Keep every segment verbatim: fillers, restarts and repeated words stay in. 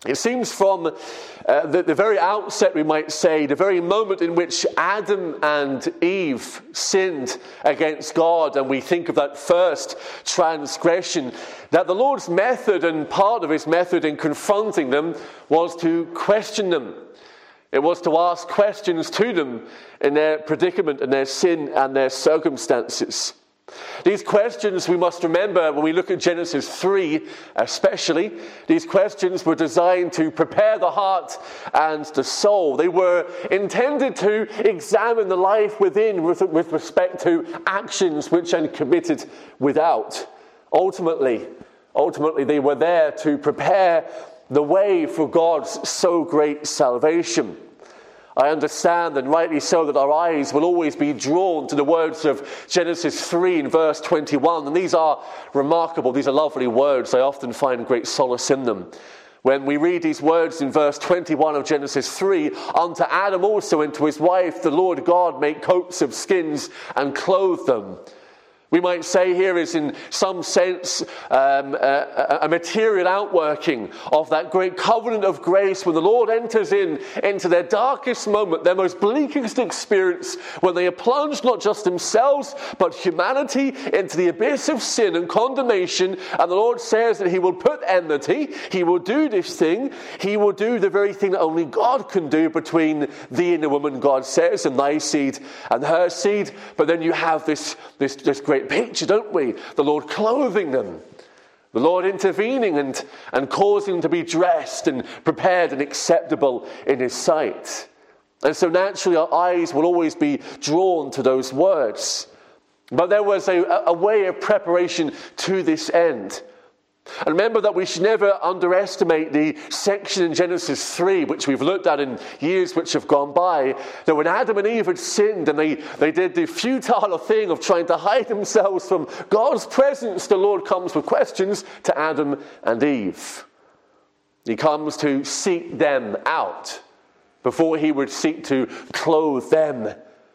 It seems from uh, the, the very outset, we might say, the very moment in which Adam and Eve sinned against God, and we think of that first transgression, that the Lord's method, and part of his method in confronting them, was to question them. It was to ask questions to them in their predicament and their sin and their circumstances. These questions, we must remember when we look at Genesis three especially, these questions were designed to prepare the heart and the soul. They were intended to examine the life within with, with respect to actions which are committed without. Ultimately, ultimately they were there to prepare the way for God's so great salvation. I understand, and rightly so, that our eyes will always be drawn to the words of Genesis three in verse twenty-one. And these are remarkable, these are lovely words. I often find great solace in them. When we read these words in verse twenty-one of Genesis three, unto Adam also and to his wife the Lord God made coats of skins and clothed them. We might say here is in some sense um, a, a material outworking of that great covenant of grace when the Lord enters in into their darkest moment, their most bleakest experience, when they are plunged not just themselves but humanity into the abyss of sin and condemnation. And the Lord says that he will put enmity, he will do this thing, he will do the very thing that only God can do between thee and the woman, God says, and thy seed and her seed. But then you have this, this, this great picture, don't we? The Lord clothing them, the Lord intervening and, and causing them to be dressed and prepared and acceptable in his sight. And so naturally our eyes will always be drawn to those words. But there was a, a way of preparation to this end. And remember that we should never underestimate the section in Genesis three, which we've looked at in years which have gone by, that when Adam and Eve had sinned and they, they did the futile thing of trying to hide themselves from God's presence, the Lord comes with questions to Adam and Eve. He comes to seek them out before he would seek to clothe them.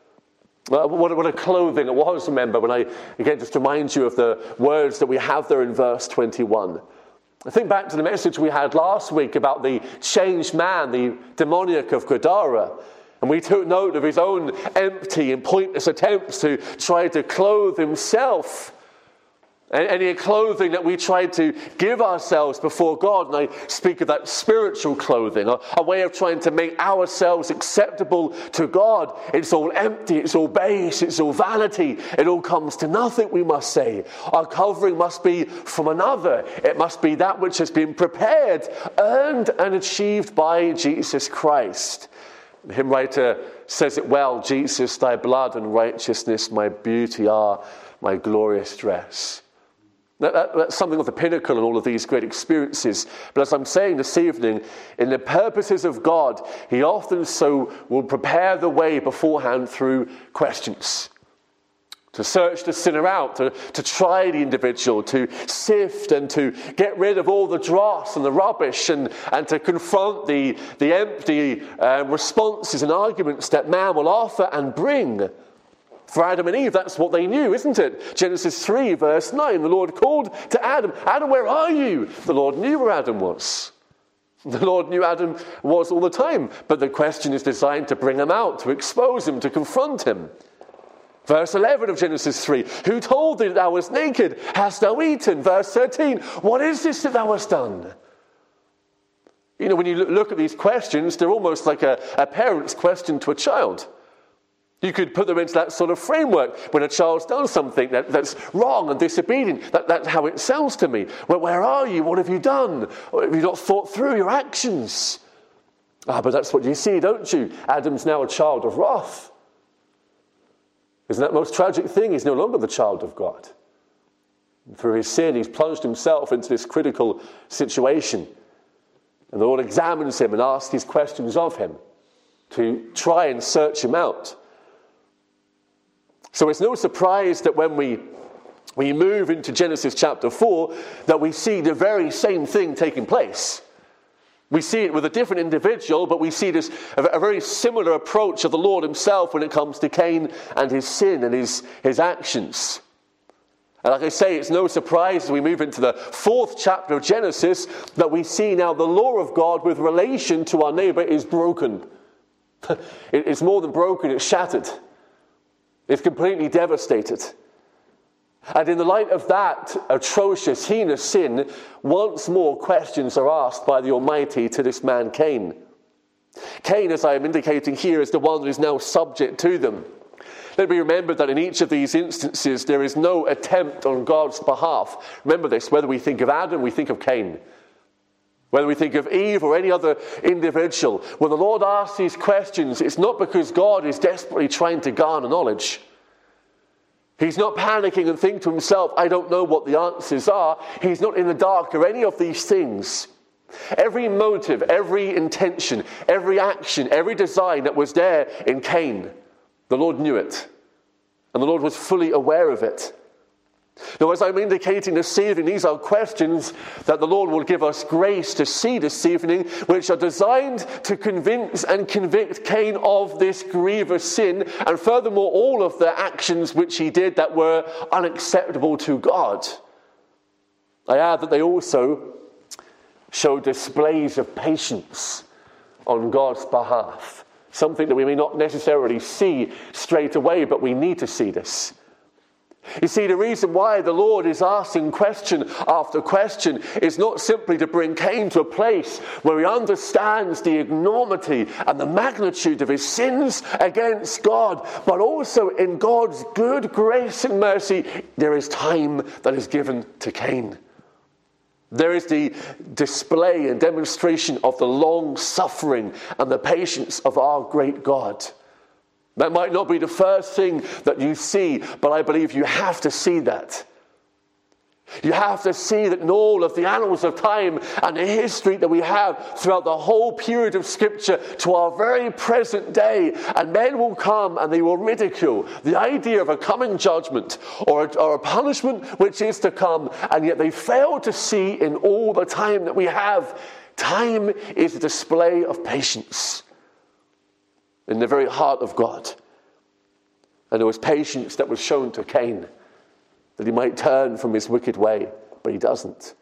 Well, what, what a clothing it was, remember, when I, again, just remind you of the words that we have there in verse twenty-one. I think back to the message we had last week about the changed man, the demoniac of Gadara. And we took note of his own empty and pointless attempts to try to clothe himself. Any clothing that we try to give ourselves before God, and I speak of that spiritual clothing, a, a way of trying to make ourselves acceptable to God. It's all empty, it's all base, it's all vanity. It all comes to nothing, we must say. Our covering must be from another. It must be that which has been prepared, earned, and achieved by Jesus Christ. The hymn writer says it well: Jesus, thy blood and righteousness, my beauty are, my glorious dress. That, that, that's something of the pinnacle in all of these great experiences. But as I'm saying this evening, in the purposes of God, he often so will prepare the way beforehand through questions. To search the sinner out, to, to try the individual, to sift and to get rid of all the dross and the rubbish, and, and to confront the, the empty uh, responses and arguments that man will offer and bring. For Adam and Eve, that's what they knew, isn't it? Genesis three, verse nine, the Lord called to Adam, Adam, where are you? The Lord knew where Adam was. The Lord knew Adam was all the time, but the question is designed to bring him out, to expose him, to confront him. Verse eleven of Genesis three, who told thee that thou wast naked? Hast thou eaten? Verse thirteen, what is this that thou hast done? You know, when you look at these questions, they're almost like a, a parent's question to a child. You could put them into that sort of framework. When a child's done something that, that's wrong and disobedient, that, that's how it sounds to me. Well, where are you? What have you done? Or have you not thought through your actions? Ah, but that's what you see, don't you? Adam's now a child of wrath. Isn't that the most tragic thing? He's no longer the child of God. And through his sin, he's plunged himself into this critical situation. And the Lord examines him and asks these questions of him to try and search him out. So it's no surprise that when we, we move into Genesis chapter four, that we see the very same thing taking place. We see it with a different individual, but we see this a, a very similar approach of the Lord himself when it comes to Cain and his sin and his, his actions. And like I say, it's no surprise as we move into the fourth chapter of Genesis that we see now the law of God with relation to our neighbor is broken. It's more than broken, it's shattered. It's completely devastated. And in the light of that atrocious, heinous sin, once more questions are asked by the Almighty to this man Cain. Cain, as I am indicating here, is the one that is now subject to them. Let me remember that in each of these instances there is no attempt on God's behalf. Remember this, whether we think of Adam, we think of Cain. Whether we think of Eve or any other individual, when the Lord asks these questions, it's not because God is desperately trying to garner knowledge. He's not panicking and thinking to himself, I don't know what the answers are. He's not in the dark of any of these things. Every motive, every intention, every action, every design that was there in Cain, the Lord knew it. And the Lord was fully aware of it. Now, as I'm indicating this evening, these are questions that the Lord will give us grace to see this evening, which are designed to convince and convict Cain of this grievous sin, and furthermore, all of the actions which he did that were unacceptable to God. I add that they also show displays of patience on God's behalf, something that we may not necessarily see straight away, but we need to see this. You see, the reason why the Lord is asking question after question is not simply to bring Cain to a place where he understands the enormity and the magnitude of his sins against God, but also in God's good grace and mercy, there is time that is given to Cain. There is the display and demonstration of the long suffering and the patience of our great God. That might not be the first thing that you see, but I believe you have to see that. You have to see that in all of the annals of time and the history that we have throughout the whole period of Scripture to our very present day, and men will come and they will ridicule the idea of a coming judgment or a, or a punishment which is to come, and yet they fail to see in all the time that we have, time is a display of patience in the very heart of God. And there was patience that was shown to Cain, that he might turn from his wicked way, but he doesn't.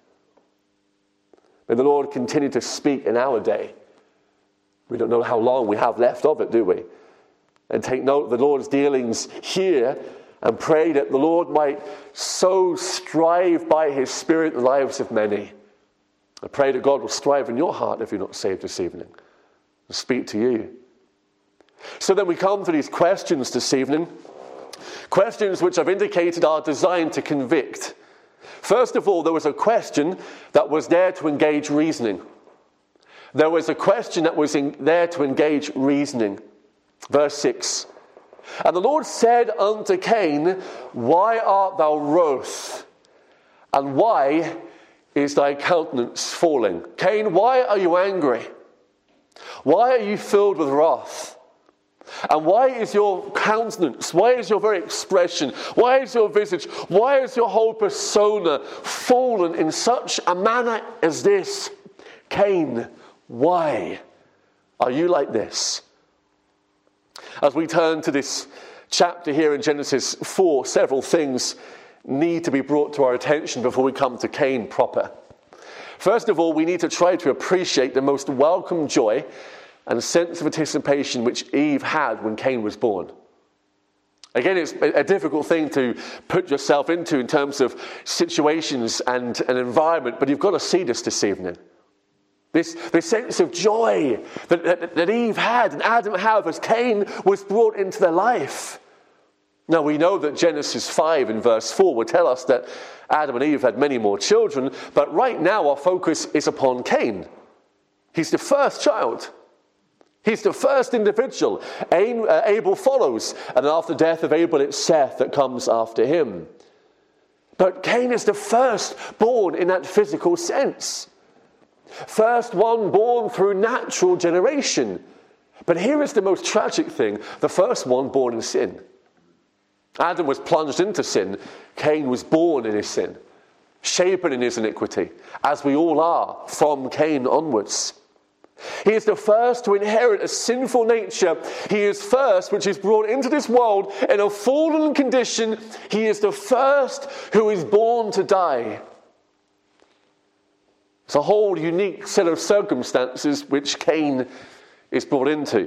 May the Lord continue to speak in our day. We don't know how long we have left of it, do we? And take note of the Lord's dealings here, and pray that the Lord might so strive by his Spirit the lives of many. I pray that God will strive in your heart if you're not saved this evening, and speak to you. So then we come to these questions this evening. Questions which I've indicated are designed to convict. First of all, there was a question that was there to engage reasoning. There was a question that was in, there to engage reasoning. Verse six. And the Lord said unto Cain, Why art thou wroth? And why is thy countenance falling? Cain, why are you angry? Why are you filled with wrath? And why is your countenance, why is your very expression, why is your visage, why is your whole persona fallen in such a manner as this? Cain, why are you like this? As we turn to this chapter here in Genesis four, several things need to be brought to our attention before we come to Cain proper. First of all, we need to try to appreciate the most welcome joy and a sense of anticipation which Eve had when Cain was born. Again, it's a difficult thing to put yourself into in terms of situations and an environment, but you've got to see this this evening. This, this sense of joy that, that, that Eve had and Adam had as Cain was brought into their life. Now, we know that Genesis five in verse four will tell us that Adam and Eve had many more children, but right now our focus is upon Cain. He's the first child. He's the first individual. Abel follows, and after the death of Abel, it's Seth that comes after him. But Cain is the first born in that physical sense. First one born through natural generation. But here is the most tragic thing, the first one born in sin. Adam was plunged into sin. Cain was born in his sin, shapen in his iniquity, as we all are from Cain onwards. He is the first to inherit a sinful nature. He is first, which is brought into this world in a fallen condition. He is the first who is born to die. It's a whole unique set of circumstances which Cain is brought into.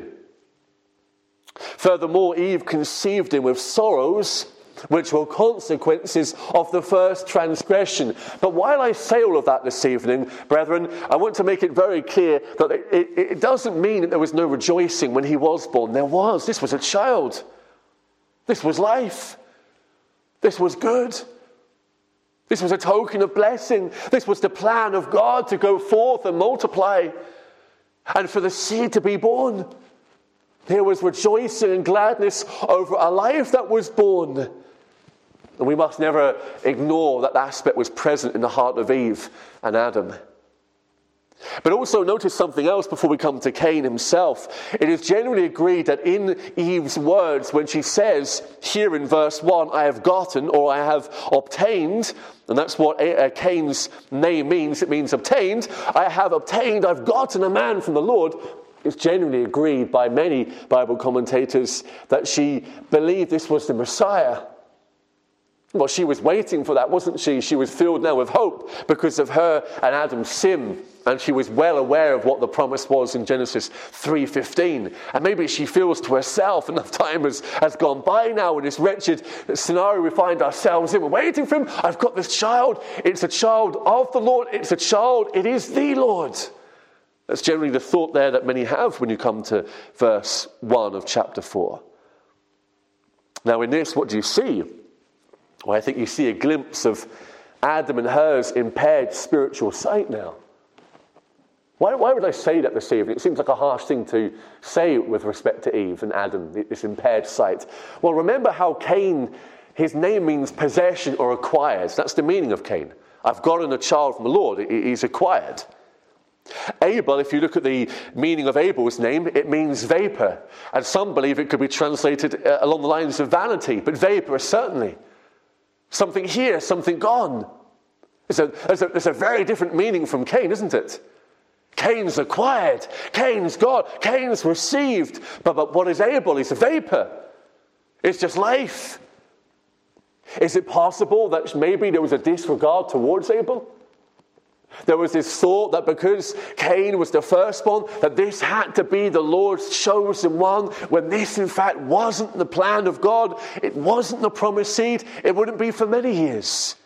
Furthermore, Eve conceived him with sorrows, which were consequences of the first transgression. But while I say all of that this evening, brethren, I want to make it very clear that it, it, it doesn't mean that there was no rejoicing when he was born. There was. This was a child. This was life. This was good. This was a token of blessing. This was the plan of God to go forth and multiply, and for the seed to be born. There was rejoicing and gladness over a life that was born. And we must never ignore that aspect was present in the heart of Eve and Adam. But also notice something else before we come to Cain himself. It is generally agreed that in Eve's words, when she says here in verse one, I have gotten or I have obtained, and that's what Cain's name means, it means obtained, I have obtained, I've gotten a man from the Lord. It's generally agreed by many Bible commentators that she believed this was the Messiah. Well, she was waiting for that, wasn't she? She was filled now with hope because of her and Adam's sin. And she was well aware of what the promise was in Genesis three fifteen. And maybe she feels to herself, enough time has, has gone by now in this wretched scenario we find ourselves in. We're waiting for him. I've got this child. It's a child of the Lord. It's a child. It is the Lord. That's generally the thought there that many have when you come to verse one of chapter four. Now in this, what do you see? Well, I think you see a glimpse of Adam and her's impaired spiritual sight now. Why, why would I say that this evening? It seems like a harsh thing to say with respect to Eve and Adam, this impaired sight. Well, remember how Cain, his name means possession or acquired. That's the meaning of Cain. I've gotten a child from the Lord. He's acquired. Abel, if you look at the meaning of Abel's name, it means vapor. And some believe it could be translated along the lines of vanity, but vapor certainly. Something here, something gone. There's a, there's, a, there's a very different meaning from Cain, isn't it? Cain's acquired. Cain's got. Cain's received. But, but what is Abel? He's a vapor. It's just life. Is it possible that maybe there was a disregard towards Abel? There was this thought that because Cain was the firstborn, that this had to be the Lord's chosen one, when this in fact wasn't the plan of God. It wasn't the promised seed. It wouldn't be for many years.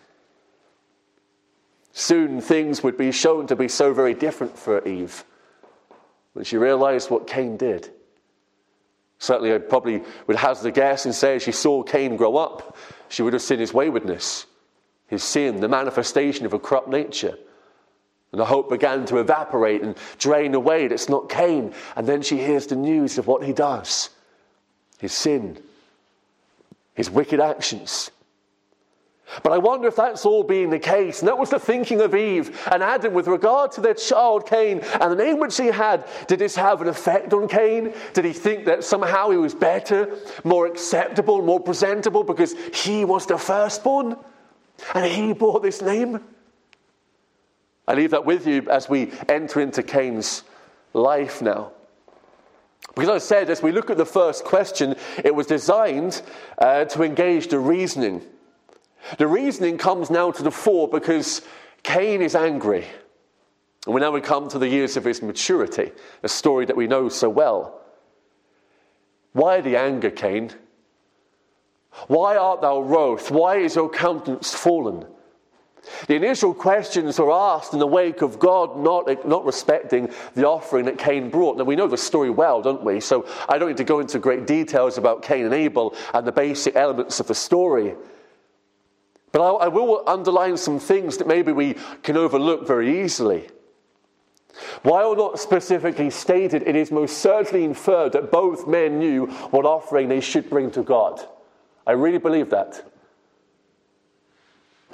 Soon things would be shown to be so very different for Eve when she realized what Cain did. Certainly I probably would hazard a guess and say as she saw Cain grow up, she would have seen his waywardness, his sin, the manifestation of a corrupt nature. And the hope began to evaporate and drain away. It's not Cain. And then she hears the news of what he does. His sin. His wicked actions. But I wonder if that's all being the case. And that was the thinking of Eve and Adam with regard to their child Cain and the name which he had. Did this have an effect on Cain? Did he think that somehow he was better, more acceptable, more presentable because he was the firstborn and he bore this name? I leave that with you as we enter into Cain's life now. Because as I said, as we look at the first question, it was designed uh, to engage the reasoning. The reasoning comes now to the fore because Cain is angry. And we now we come to the years of his maturity, a story that we know so well. Why the anger, Cain? Why art thou wroth? Why is your countenance fallen? The initial questions are asked in the wake of God not, not respecting the offering that Cain brought. Now, we know the story well, don't we? So I don't need to go into great details about Cain and Abel and the basic elements of the story. But I, I will underline some things that maybe we can overlook very easily. While not specifically stated, it is most certainly inferred that both men knew what offering they should bring to God. I really believe that.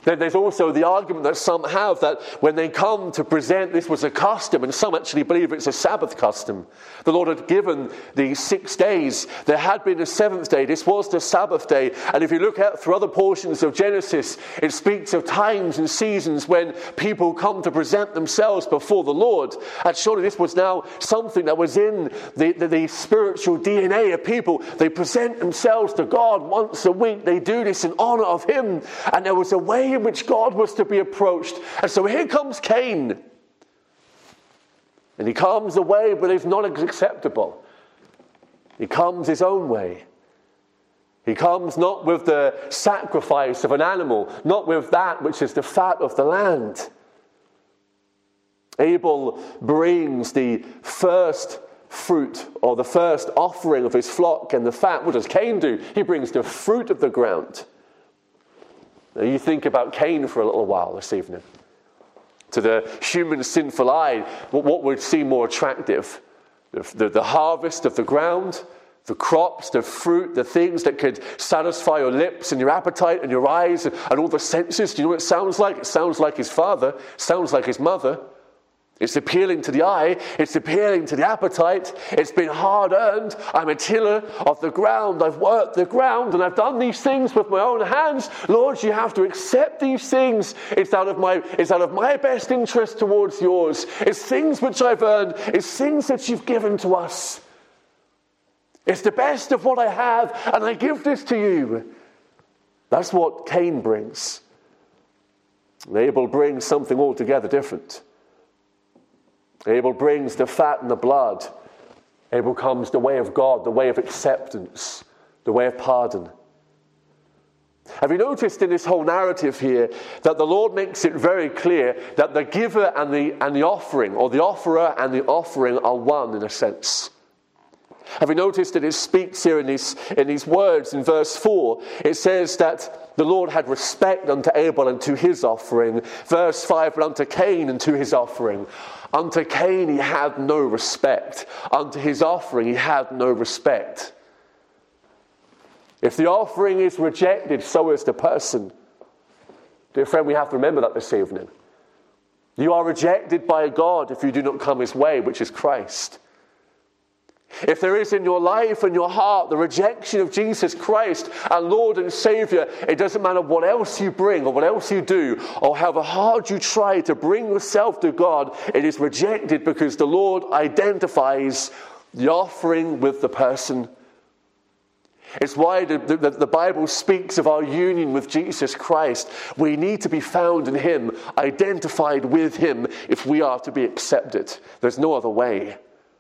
There's also the argument that some have that when they come to present, this was a custom, and some actually believe it's a Sabbath custom. The Lord had given these six days. There had been a seventh day. This was the Sabbath day. And if you look at through other portions of Genesis, it speaks of times and seasons when people come to present themselves before the Lord. And surely this was now something that was in the, the, the spiritual D N A of people. They present themselves to God once a week. They do this in honor of Him. And there was a way in which God was to be approached. And so here comes Cain. And he comes a way, but it's not acceptable. He comes his own way. He comes not with the sacrifice of an animal, not with that which is the fat of the land. Abel brings the first fruit, or the first offering of his flock and the fat. What does Cain do? He brings the fruit of the ground. Now you think about Cain for a little while this evening. To the human sinful eye, what would seem more attractive? The, the, the harvest of the ground, the crops, the fruit, the things that could satisfy your lips and your appetite and your eyes and, and all the senses. Do you know what it sounds like? It sounds like his father, it sounds like his mother. It's appealing to the eye. It's appealing to the appetite. It's been hard earned. I'm a tiller of the ground. I've worked the ground and I've done these things with my own hands. Lord, you have to accept these things. It's out of my, it's out of my best interest towards yours. It's things which I've earned. It's things that you've given to us. It's the best of what I have, and I give this to you. That's what Cain brings. And Abel brings something altogether different. Abel brings the fat and the blood. Abel comes the way of God, the way of acceptance, the way of pardon. Have you noticed in this whole narrative here that the Lord makes it very clear that the giver and the, and the offering, or the offerer and the offering, are one in a sense? Have you noticed that it speaks here in these, in these words in verse four? It says that the Lord had respect unto Abel and to his offering. Verse five, but unto Cain and to his offering. Unto Cain he had no respect. Unto his offering he had no respect. If the offering is rejected, so is the person. Dear friend, we have to remember that this evening. You are rejected by God if you do not come his way, which is Christ. If there is in your life and your heart the rejection of Jesus Christ and Lord and Savior, it doesn't matter what else you bring or what else you do or however hard you try to bring yourself to God, it is rejected because the Lord identifies the offering with the person. It's why the, the, the Bible speaks of our union with Jesus Christ. We need to be found in him, identified with him if we are to be accepted. There's no other way.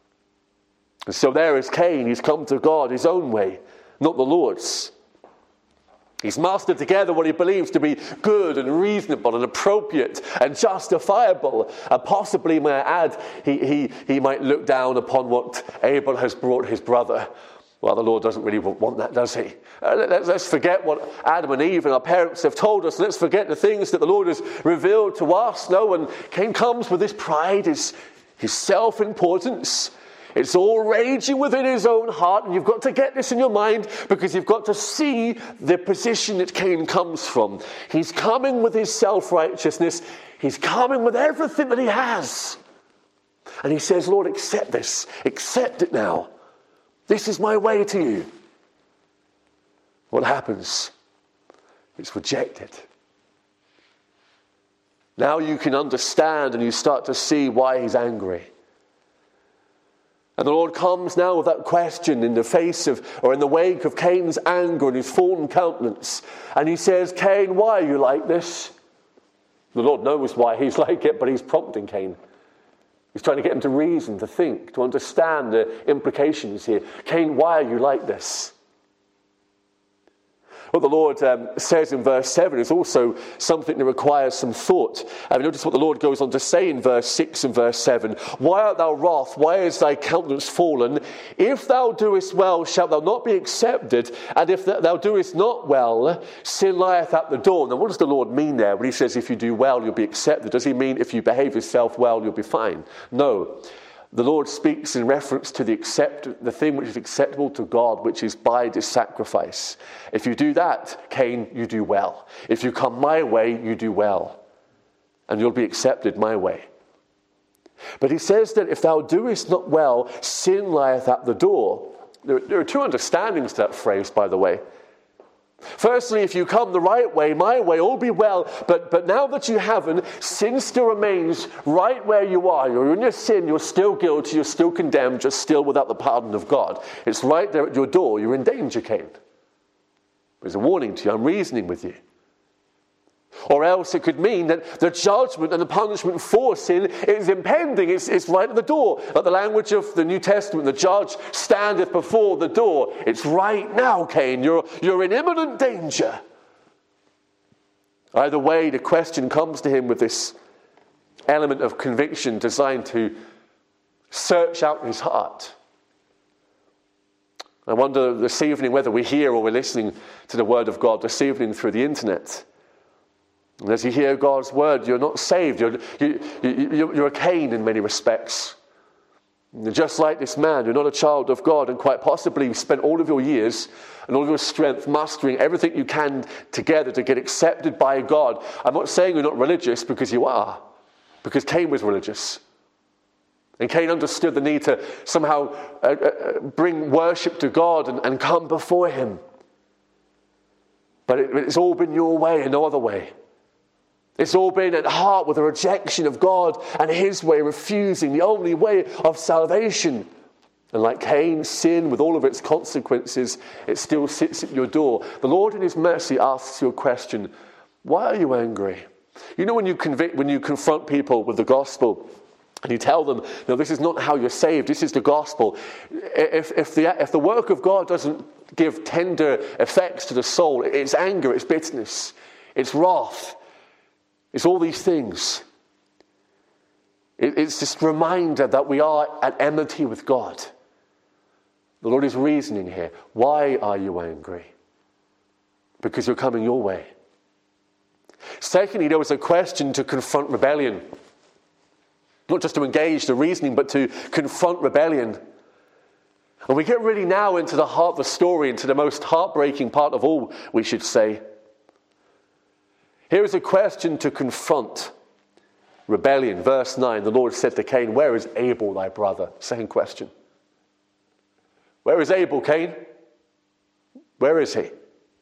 So there is Cain. He's come to God his own way, not the Lord's. He's mastered together what he believes to be good and reasonable and appropriate and justifiable. And possibly, may I add, he, he, he might look down upon what Abel has brought his brother. Well, the Lord doesn't really want that, does he? Uh, let's, let's forget what Adam and Eve and our parents have told us. Let's forget the things that the Lord has revealed to us. No, and Cain comes with his pride, his, his self-importance. It's all raging within his own heart, and you've got to get this in your mind because you've got to see the position that Cain comes from. He's coming with his self-righteousness. He's coming with everything that he has. And he says, Lord, accept this. Accept it now. This is my way to you. What happens? It's rejected. Now you can understand and you start to see why he's angry. And the Lord comes now with that question in the face of, or in the wake of Cain's anger and his fallen countenance. And he says, Cain, why are you like this? The Lord knows why he's like it, but he's prompting Cain. He's trying to get him to reason, to think, to understand the implications here. Cain, why are you like this? What the Lord um, says in verse seven is also something that requires some thought. Have you noticed what the Lord goes on to say in verse six and verse seven? Why art thou wroth? Why is thy countenance fallen? If thou doest well, shalt thou not be accepted? And if thou doest not well, sin lieth at the door. Now, what does the Lord mean there when he says if you do well, you'll be accepted? Does he mean if you behave yourself well, you'll be fine? No. the Lord speaks in reference to the accept, the thing which is acceptable to God, which is by this sacrifice. If you do that, Cain, you do well. If you come my way, you do well. And you'll be accepted my way. But he says that if thou doest not well, sin lieth at the door. There, there are two understandings to that phrase, by the way. Firstly, if you come the right way, my way, all be well. But, but now that you haven't, sin still remains right where you are. You're in your sin, you're still guilty, you're still condemned, you're still without the pardon of God. It's right there at your door. You're in danger, Cain. There's a warning to you. I'm reasoning with you. Or else it could mean that the judgment and the punishment for sin is impending. It's, it's right at the door. Like the language of the New Testament, the judge standeth before the door. It's right now, Cain. You're, you're in imminent danger. Either way, the question comes to him with this element of conviction designed to search out his heart. I wonder this evening whether we're here or we're listening to the Word of God this evening through the internet. And as you hear God's word, you're not saved. You're, you, you, you're a Cain in many respects. And just like this man, you're not a child of God, and quite possibly you've spent all of your years and all of your strength mustering everything you can together to get accepted by God. I'm not saying you're not religious, because you are. Because Cain was religious. And Cain understood the need to somehow uh, uh, bring worship to God and, and come before him. But it, it's all been your way and no other way. It's all been at heart with a rejection of God and his way, refusing the only way of salvation. And like Cain, sin with all of its consequences, it still sits at your door. The Lord in his mercy asks you a question. Why are you angry? You know, when you convict, when you confront people with the gospel, and you tell them, no, this is not how you're saved, this is the gospel. If, if, the, if the work of God doesn't give tender effects to the soul, it's anger, it's bitterness, it's wrath. It's all these things. It's this reminder that we are at enmity with God. The Lord is reasoning here. Why are you angry? Because you're coming your way. Secondly, there was a question to confront rebellion. Not just to engage the reasoning, but to confront rebellion. And we get really now into the heart of the story, into the most heartbreaking part of all, we should say. Here is a question to confront rebellion. Verse nine, the Lord said to Cain, where is Abel thy brother? Same question. Where is Abel, Cain? Where is he?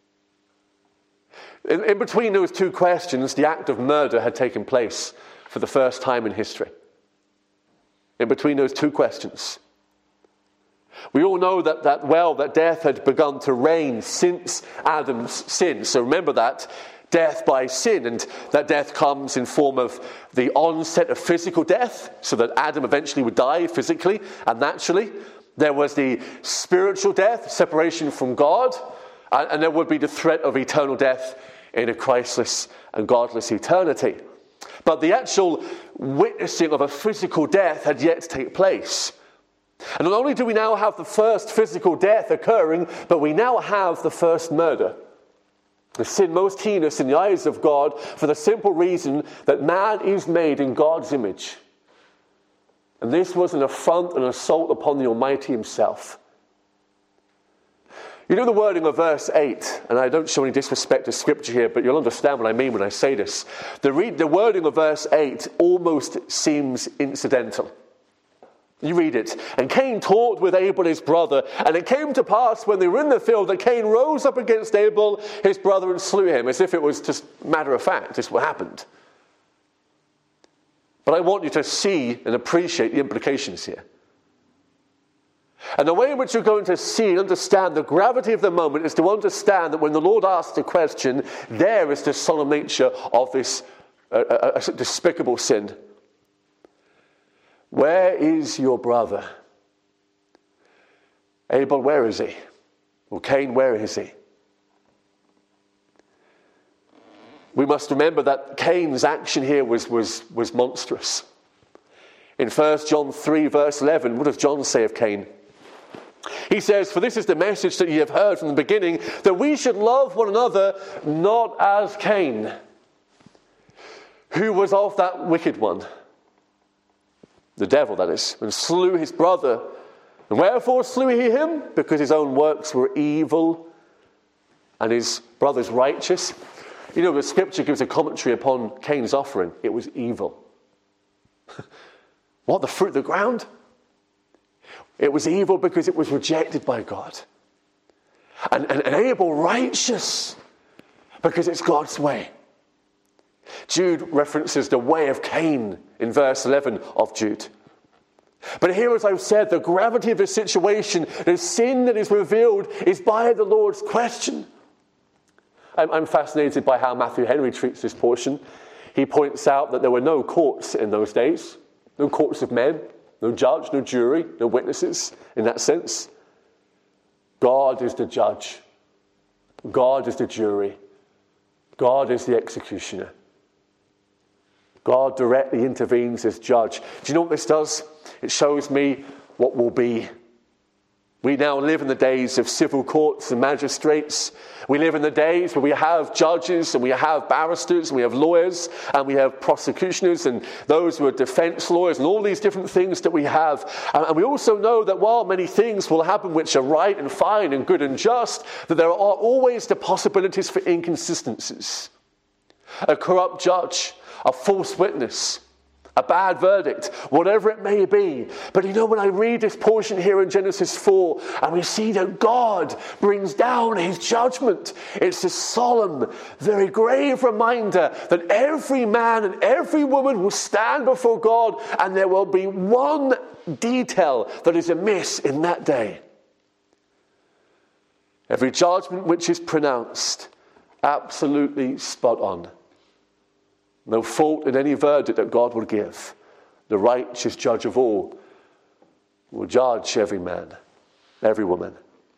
In, in between those two questions, the act of murder had taken place for the first time in history. In between those two questions. We all know that, that well, that death had begun to reign since Adam's sin. So remember that. Death by sin, and that death comes in form of the onset of physical death, so that Adam eventually would die physically and naturally. There was the spiritual death, separation from God, and, and there would be the threat of eternal death in a Christless and godless eternity. But the actual witnessing of a physical death had yet to take place. And not only do we now have the first physical death occurring, but we now have the first murder. The sin most heinous in the eyes of God, for the simple reason that man is made in God's image. And this was an affront and assault upon the Almighty himself. You know the wording of verse eight, and I don't show any disrespect to Scripture here, but you'll understand what I mean when I say this. The, read, the wording of verse eight almost seems incidental. You read it. And Cain talked with Abel his brother, and it came to pass when they were in the field that Cain rose up against Abel his brother and slew him, as if it was just matter of fact, just what happened. But I want you to see and appreciate the implications here. And the way in which you're going to see and understand the gravity of the moment is to understand that when the Lord asks the question, there is the solemn nature of this uh, uh, uh, despicable sin. Where is your brother? Abel, where is he? Well, Cain, where is he? We must remember that Cain's action here was, was, was monstrous. In First John three, verse eleven, what does John say of Cain? He says, for this is the message that ye have heard from the beginning, that we should love one another, not as Cain, who was of that wicked one. the devil that is, and slew his brother. And wherefore slew he him? Because his own works were evil and his brother's righteous. You know, the scripture gives a commentary upon Cain's offering. It was evil. What, the fruit of the ground? It was evil because it was rejected by God. And, and, and Abel righteous because it's God's way. Jude references the way of Cain in verse eleven of Jude. But here, as I've said, the gravity of the situation, the sin that is revealed is by the Lord's question. I'm, I'm fascinated by how Matthew Henry treats this portion. He points out that there were no courts in those days, no courts of men, no judge, no jury, no witnesses in that sense. God is the judge. God is the jury. God is the executioner. God directly intervenes as judge. Do you know what this does? It shows me what will be. We now live in the days of civil courts and magistrates. We live in the days where we have judges and we have barristers and we have lawyers and we have prosecutioners and those who are defense lawyers and all these different things that we have. And we also know that while many things will happen which are right and fine and good and just, that there are always the possibilities for inconsistencies. A corrupt judge, a false witness, a bad verdict, whatever it may be. But you know, when I read this portion here in Genesis four, and we see that God brings down his judgment, it's a solemn, very grave reminder that every man and every woman will stand before God, and there will be one detail that is amiss in that day. Every judgment which is pronounced, absolutely spot on. No fault in any verdict that God will give. The righteous judge of all will judge every man, every woman.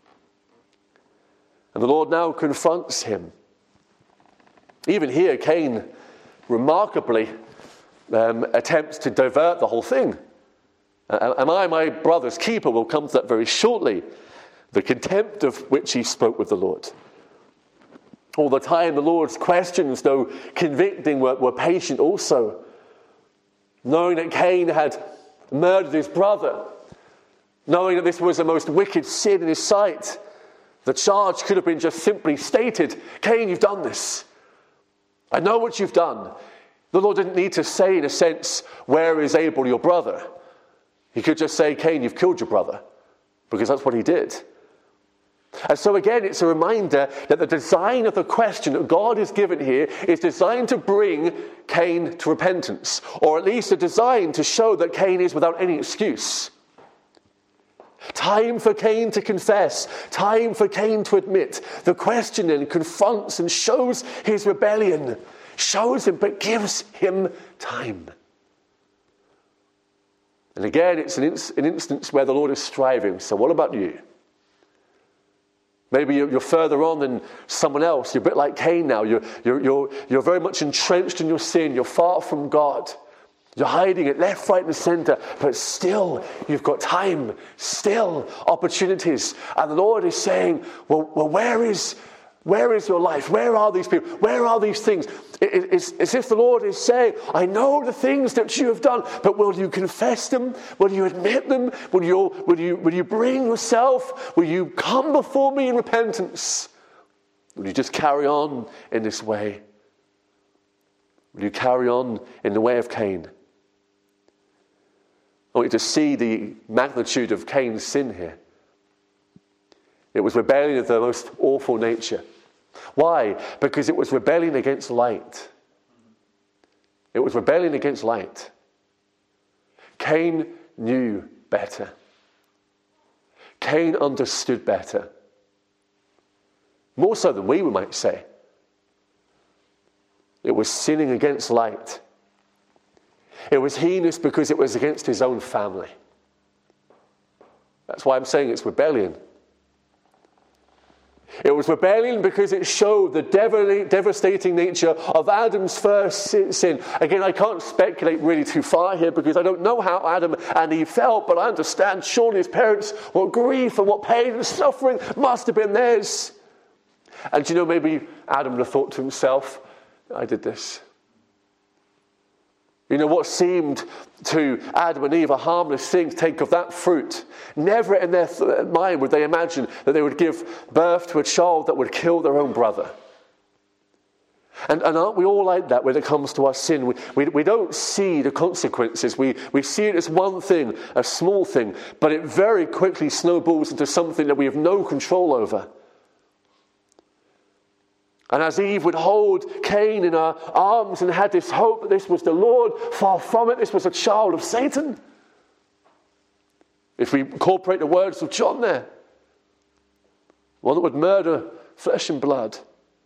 And the Lord now confronts him. Even here, Cain remarkably um, attempts to divert the whole thing. Uh, am I my brother's keeper? We'll come to that very shortly. The contempt of which he spoke with the Lord. All the time, the Lord's questions, though convicting, were, were patient also. Knowing that Cain had murdered his brother, knowing that this was the most wicked sin in his sight, the charge could have been just simply stated, Cain, you've done this. I know what you've done. The Lord didn't need to say, in a sense, where is Abel, your brother? He could just say, Cain, you've killed your brother, because that's what he did. And so again, it's a reminder that the design of the question that God has given here is designed to bring Cain to repentance, or at least a design to show that Cain is without any excuse. Time for Cain to confess, time for Cain to admit. The question then confronts and shows his rebellion, shows him, but gives him time. And again, it's an, ins- an instance where the Lord is striving. So what about you? Maybe you're further on than someone else. You're a bit like Cain now. You're, you're, you're, you're very much entrenched in your sin. You're far from God. You're hiding it left, right, and center. But still, you've got time. Still, opportunities. And the Lord is saying, well, well where is... Where is your life? Where are these people? Where are these things? It's as if the Lord is saying, I know the things that you have done, but will you confess them? Will you admit them? Will you, will you, will you bring yourself? Will you come before me in repentance? Will you just carry on in this way? Will you carry on in the way of Cain? I want you to see the magnitude of Cain's sin here. It was rebellion of the most awful nature. Why? Because it was rebellion against light. It was rebellion against light. Cain knew better. Cain understood better. More so than we, we might say. It was sinning against light. It was heinous because it was against his own family. That's why I'm saying it's rebellion. It was rebellion because it showed the devastating nature of Adam's first sin. Again, I can't speculate really too far here because I don't know how Adam and Eve felt, but I understand surely his parents, what grief and what pain and suffering must have been theirs. And you know, maybe Adam would have thought to himself, I did this. You know, what seemed to Adam and Eve a harmless thing to take of that fruit, never in their th- mind would they imagine that they would give birth to a child that would kill their own brother. And, and aren't we all like that when it comes to our sin? We, we, we don't see the consequences. We, we see it as one thing, a small thing, but it very quickly snowballs into something that we have no control over. And as Eve would hold Cain in her arms and had this hope that this was the Lord, far from it, this was a child of Satan. If we incorporate the words of John there, one that would murder flesh and blood.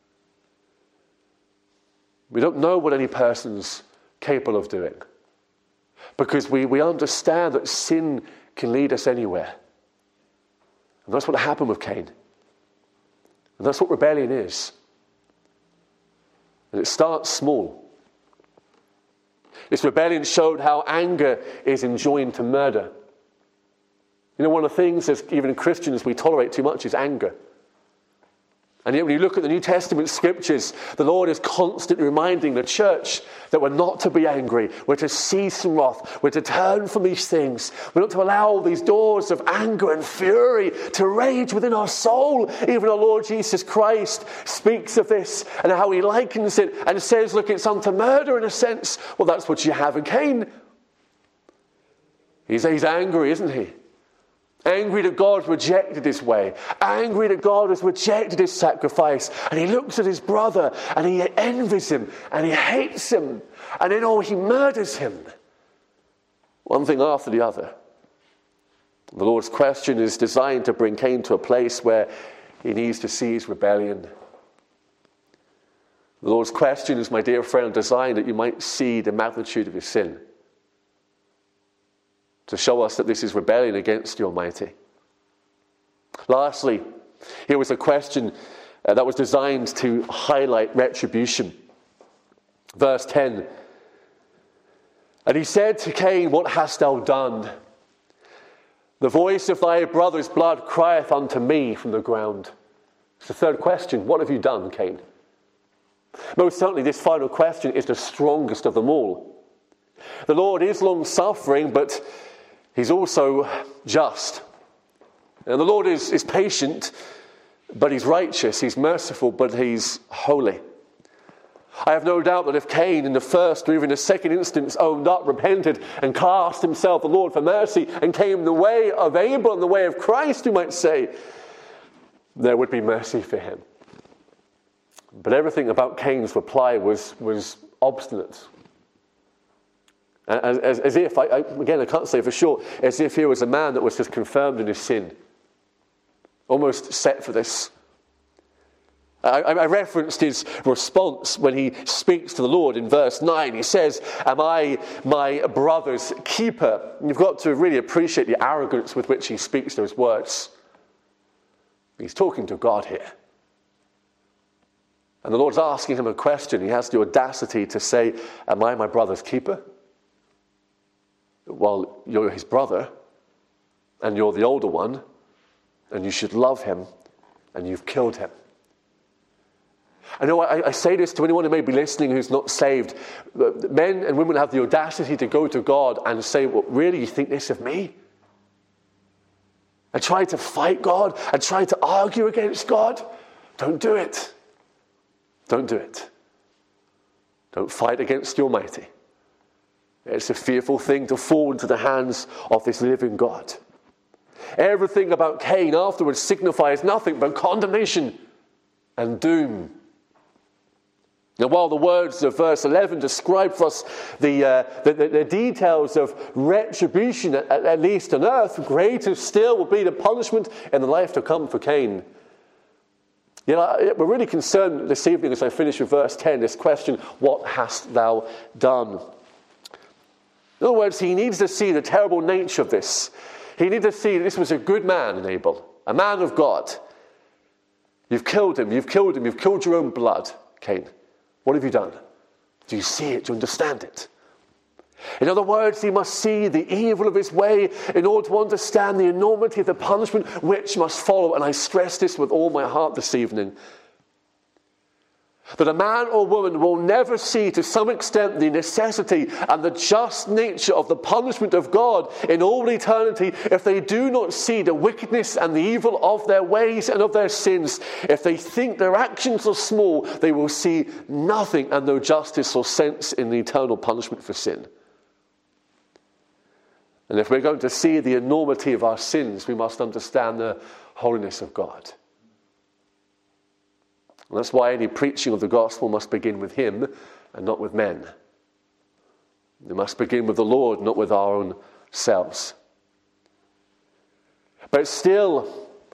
We don't know what any person's capable of doing, because we, we understand that sin can lead us anywhere. And that's what happened with Cain. And that's what rebellion is. And it starts small. This rebellion showed how anger is enjoined to murder. You know, one of the things, as even Christians, we tolerate too much is anger. And yet when you look at the New Testament scriptures, the Lord is constantly reminding the church that we're not to be angry. We're to cease from wrath. We're to turn from these things. We're not to allow these doors of anger and fury to rage within our soul. Even our Lord Jesus Christ speaks of this and how he likens it and says, look, it's unto murder in a sense. Well, that's what you have in Cain. He's, he's angry, isn't he? Angry that God rejected his way. Angry that God has rejected his sacrifice. And he looks at his brother and he envies him and he hates him. And then, oh, he murders him. One thing after the other. The Lord's question is designed to bring Cain to a place where he needs to see his rebellion. The Lord's question is, my dear friend, designed that you might see the magnitude of his sin, to show us that this is rebellion against the Almighty. Lastly, here was a question uh, that was designed to highlight retribution. Verse ten. And he said to Cain, what hast thou done? The voice of thy brother's blood crieth unto me from the ground. It's the third question. What have you done, Cain? Most certainly this final question is the strongest of them all. The Lord is long-suffering, but he's also just. And the Lord is, is patient, but he's righteous. He's merciful, but he's holy. I have no doubt that if Cain in the first or even the second instance owned up, repented, and cast himself the Lord for mercy and came the way of Abel and the way of Christ, we might say, there would be mercy for him. But everything about Cain's reply was, was obstinate. As, as, as if, I, I, again, I can't say for sure, as if he was a man that was just confirmed in his sin. Almost set for this. I, I referenced his response when he speaks to the Lord in verse nine. He says, am I my brother's keeper? You've got to really appreciate the arrogance with which he speaks those words. He's talking to God here. And the Lord's asking him a question. He has the audacity to say, am I my brother's keeper? Well, you're his brother, and you're the older one, and you should love him, and you've killed him. I know I, I say this to anyone who may be listening who's not saved. Men and women have the audacity to go to God and say, well, really, you think this of me? And try to fight God and try to argue against God? Don't do it. Don't do it. Don't fight against the Almighty. It's a fearful thing to fall into the hands of this living God. Everything about Cain afterwards signifies nothing but condemnation and doom. Now, while the words of verse eleven describe for us the, uh, the, the, the details of retribution, at, at least on earth, greater still will be the punishment in the life to come for Cain. You know, we're really concerned this evening as I finish with verse ten, this question, what hast thou done? In other words, he needs to see the terrible nature of this. He needs to see that this was a good man, Abel, a man of God. You've killed him, you've killed him, you've killed your own blood, Cain. What have you done? Do you see it? Do you understand it? In other words, he must see the evil of his way in order to understand the enormity of the punishment which must follow. And I stress this with all my heart this evening. That a man or woman will never see to some extent the necessity and the just nature of the punishment of God in all eternity if they do not see the wickedness and the evil of their ways and of their sins. If they think their actions are small, they will see nothing and no justice or sense in the eternal punishment for sin. And if we're going to see the enormity of our sins, we must understand the holiness of God. And that's why any preaching of the gospel must begin with him and not with men. It must begin with the Lord, not with our own selves. But still,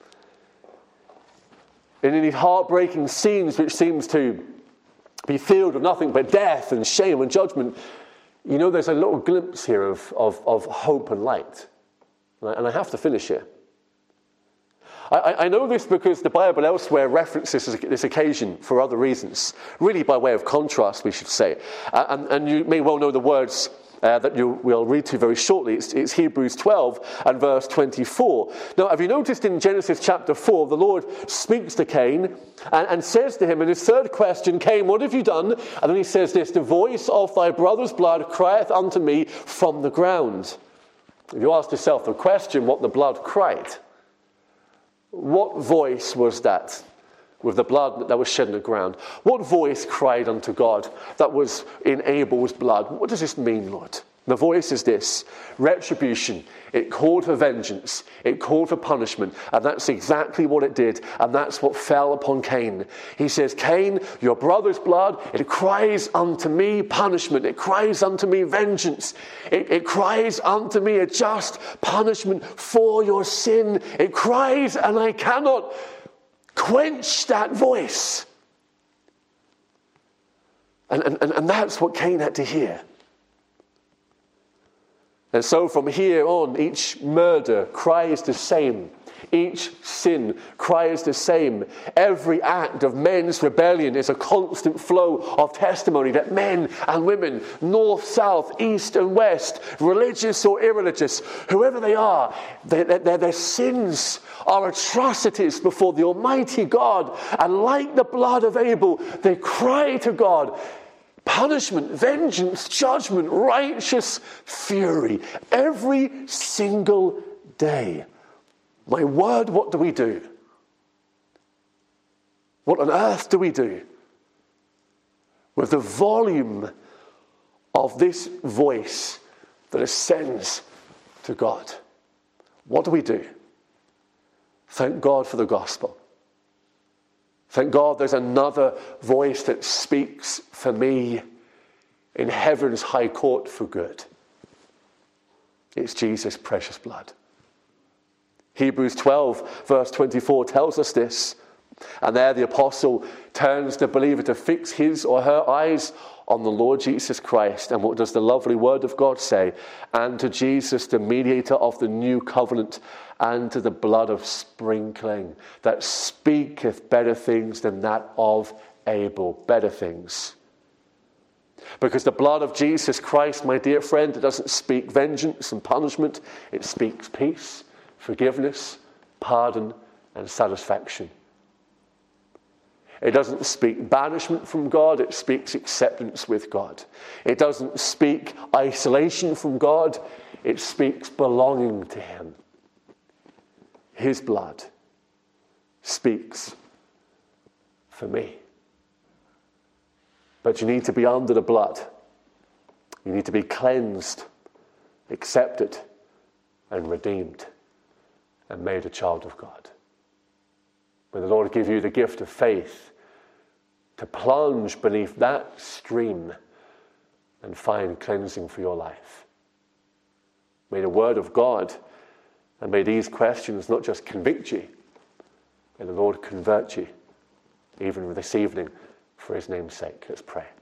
in any heartbreaking scenes which seems to be filled with nothing but death and shame and judgment, you know, there's a little glimpse here of, of, of hope and light. And I, and I have to finish here. I, I know this because the Bible elsewhere references this occasion for other reasons, really by way of contrast, we should say. Uh, and, and you may well know the words uh, that you will read to very shortly. It's, it's Hebrews twelve and verse twenty-four. Now, have you noticed in Genesis chapter four, the Lord speaks to Cain and, and says to him in his third question, Cain, what have you done? And then he says this, the voice of thy brother's blood crieth unto me from the ground. If you ask yourself the question, what the blood cried, what voice was that with the blood that was shed on the ground? What voice cried unto God that was in Abel's blood? What does this mean, Lord? The voice is this, retribution. It called for vengeance. It called for punishment. And that's exactly what it did. And that's what fell upon Cain. He says, Cain, your brother's blood, it cries unto me punishment. It cries unto me vengeance. It, it cries unto me a just punishment for your sin. It cries, and I cannot quench that voice. And, and, and that's what Cain had to hear. And so from here on, each murder cries the same. Each sin cries the same. Every act of men's rebellion is a constant flow of testimony that men and women, north, south, east and west, religious or irreligious, whoever they are, their, their, their sins are atrocities before the Almighty God. And like the blood of Abel, they cry to God, punishment, vengeance, judgment, righteous fury, every single day. My word, what do we do? What on earth do we do with the volume of this voice that ascends to God? What do we do? Thank God for the gospel. Thank God there's another voice that speaks for me in heaven's high court for good. It's Jesus' precious blood. Hebrews twelve verse twenty-four tells us this. And there the apostle turns the believer to fix his or her eyes on the Lord Jesus Christ. And what does the lovely word of God say? And to Jesus, the mediator of the new covenant, and to the blood of sprinkling that speaketh better things than that of Abel. Better things. Because the blood of Jesus Christ, my dear friend, it doesn't speak vengeance and punishment. It speaks peace, forgiveness, pardon, and satisfaction. It doesn't speak banishment from God, it speaks acceptance with God. It doesn't speak isolation from God, it speaks belonging to Him. His blood speaks for me. But you need to be under the blood. You need to be cleansed, accepted, and redeemed, and made a child of God. May the Lord give you the gift of faith to plunge beneath that stream and find cleansing for your life. May the word of God and may these questions not just convict you, may the Lord convert you even this evening for His name's sake. Let's pray.